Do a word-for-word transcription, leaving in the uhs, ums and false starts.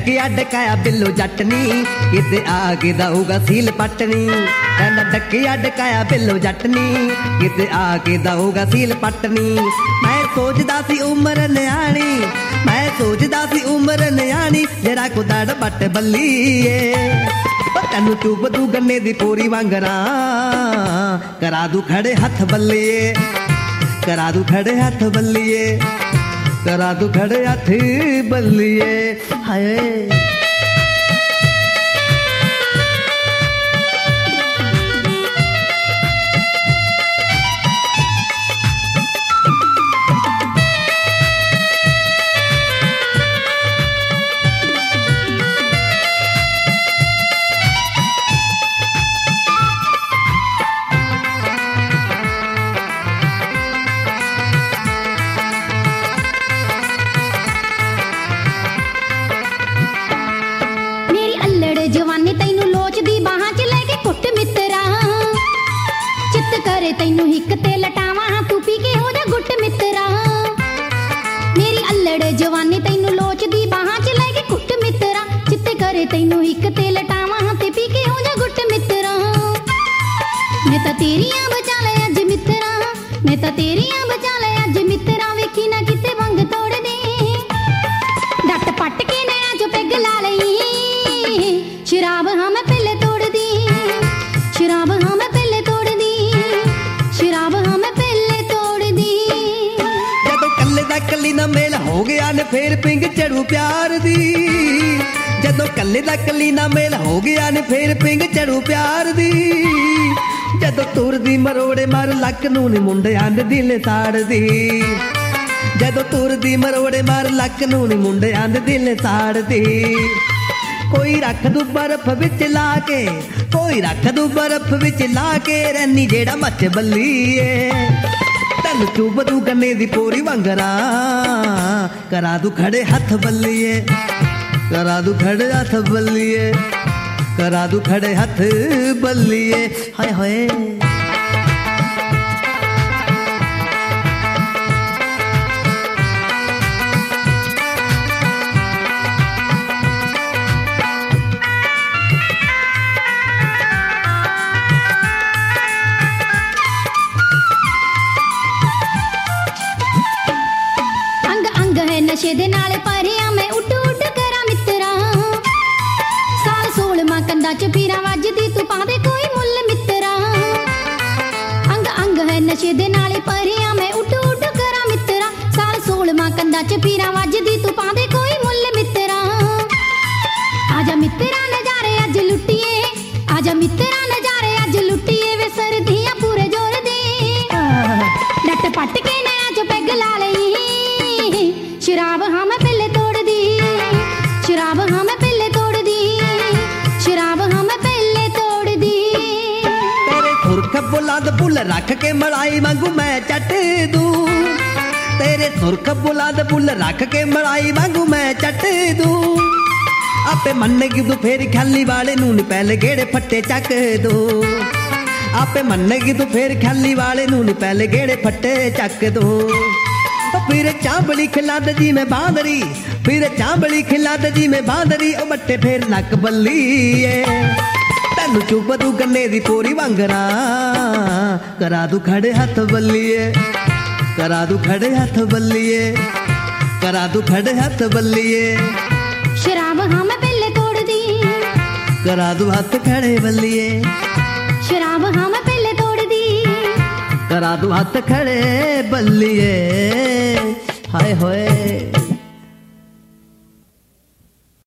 डकिया डकाया बिल्लो जटनी किते आगे दऊगा सील पटनी। कहना डकिया डकाया बिल्लो जटनी किते आगे दऊगा सील पटनी। मैं सोचदा सी उम्र न्याणी, मैं सोचदा सी उम्र न्याणी जरा को दड़ बट बल्लीए। तेनू चुभ दू गन्ने दी पूरी वांगरा करा दू खड़े हथ बल्लीए, करा दू खड़े हथ बल्लीए, करा दू खड़े हथ बल्लीए। हाय जवानी तैनू लोचदी बाहां च लेके कुट मित्रा, चित करे तैनू हिक ते लटावा तू पी के हो जा गुट मित्रा। मेरी अल्लड़ जवानी तैनू लोचदी बाहां च लेके कुट मित्रा, चित करे तैनू हिक ते लटावा ते पी के हो जा गुट मित्रा। मैं तां तेरियां बचा ले अज मित्रा, मैं तां तेरियां बचा ले अज मित्रा। वेखी ना किते वंग तोड़ दे डट पट के नैना जो पेग ला लई। शराब हाँ मैं पहले तोड़ दी, शराब हाँ मैं पहले तोड़ दी, शराब हाँ मैं पहले तोड़ दी। जदों कल्ले दा कली ना मेल हो गया ने फिर पिंग चढ़ू प्यार दी। जदों कल्ले दा कली ना मेल हो गया ने फिर पिंग चढ़ू प्यार दी। जदों तुर दी मरोड़े मार लक नू नी मुंडे आंद दिल साड़ दी। जदों तुर दी मरोड़े मार लक नू नी मुंडे आंद दिल साड़ दी। कोई रख दू बर्फ विच ला के, कोई रख दू बर्फ विच ला के रैनी जेड़ा मच बल्लीए। तन चुभ दू गन्ने दी पूरी वांगरा करा दू खड़े हथ बल्लीए, करा दू खड़े हथ बल्लीए, करा दू खड़े हथ बल्लीए। हाय हाय नशे दे नाल परिया मैं उड उड करा मित्रा। साल सोलवा कंधा च पीरा वजदी तू पादे कोई मुल मित्रा। अंग अंग है नशे दे नाल परिया मैं उड उड करा मित्रा। साल सोलवा कंधा च पीरा वजदी तू पादे कोई मुल मित्रा। आजा मित्रा नजारे अज लुटिए, आजा मित्रा नजारे अज लुटिए। वे सर्दियां पूरे जोर दे डट पट के नया जो पेग ला लई। शराब हाँ मैं पहले तोड़ दी, शराब हाँ मैं पहले तोड़ दी, शराब हाँ मैं पहले तोड़ दी। तेरे सुरख बुलंद बुल रख के मलाई वांगू मैं चट दू। तेरे सुरख बुलंद बुल रख के मलाई वांगू मैं चट दू। आपे मन्नेगी तू फेर ख्याली वाले नू नी पहले गेड़े फट्टे चक दू। आपे मन्नेगी तू फेर ख्याली वाले नू नी पहले गेड़े फट्टे चक दू। फिर चांबली खिलाद जी में बांदरी, फिर चांबली खिलाद जी में बांदरी। ओ बट्टे फिर नक बल्लीए। तेनू चुभ दू गन्ने दी पूरी वांगरा करा दू खड़े हथ बल्लीए, करा दू खड़े हथ बल्लीए, करा दू खड़े हथ बल्लीए। शराब हाँ मैं पहले तोड़ दी, करा दू हथ खड़े बल्लीए। शराब हाँ मैं पहले तोड़ दी, करा दू हथ खड़े बल्लीए। हाय होए